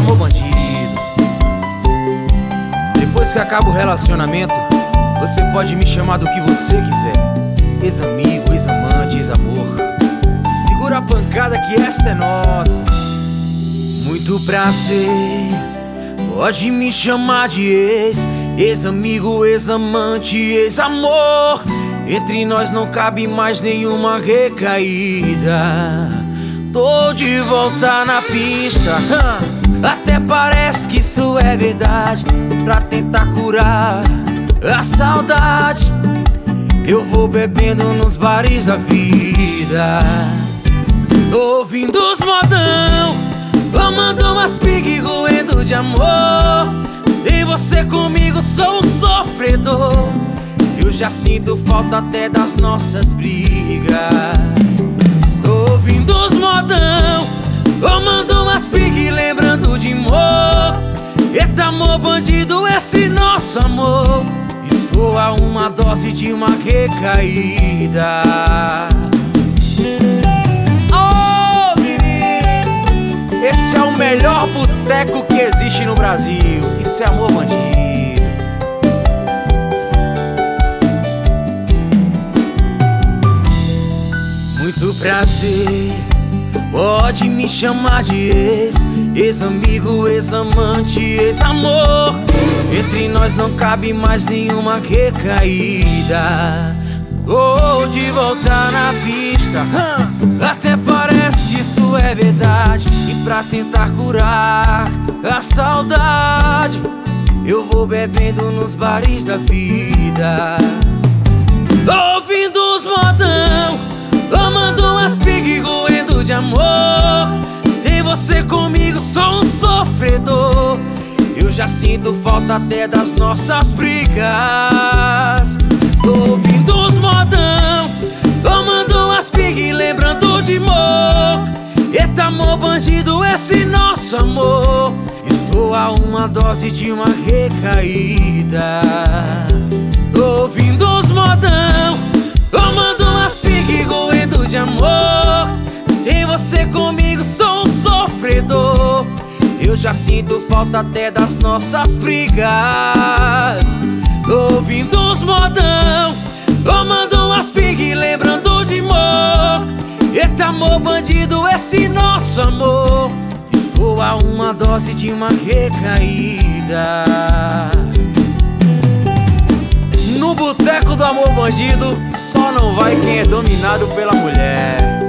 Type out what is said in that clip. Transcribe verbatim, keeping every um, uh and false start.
amor bandido. Depois que acaba o relacionamento, você pode me chamar do que você quiser. Ex-amigo, ex-amante, ex-amor. Segura a pancada que essa é nossa. Muito prazer, pode me chamar de ex. Ex-amigo, ex-amante, ex-amor. Entre nós não cabe mais nenhuma recaída. Tô de volta na pista. Até parece que isso é verdade. Pra tentar curar a saudade, eu vou bebendo nos bares da vida, ouvindo os modão, amando umas pig roendo de amor. Sem você comigo sou um sofredor. Eu já sinto falta até das nossas brigas. Ouvindo os modão, amando umas pig lembrando de amor. Eita amor bandido, esse nosso amor. Estou a uma dose de uma recaída. Oh, menino, esse é o melhor boteco que existe no Brasil. Isso é amor bandido. Muito prazer, pode me chamar de ex. Ex-amigo, ex-amante, ex-amor. Entre nós não cabe mais nenhuma recaída. Tô de volta na pista. Até parece que isso é verdade. E pra tentar curar a saudade, eu vou bebendo nos bares da vida, ouvindo os modão, amando umas pig roendo de amor. Sem você comigo sou um sofredor. Eu já sinto falta até das nossas brigas. Tô ouvindo os modão, amando umas pig lembrando de amor. Eita amor bandido, esse nosso amor. Estou a uma dose de uma recaída. Tô ouvindo os modão, amando umas pig roendo de amor. Sem você comigo sou um sofredor. Eu já sinto falta até das nossas brigas. Tô ouvindo os modão, amando umas pig lembrando de amor. Eita amor bandido, esse nosso amor. Estou a uma dose de uma recaída. No boteco do amor bandido, só não vai quem é dominado pela mulher.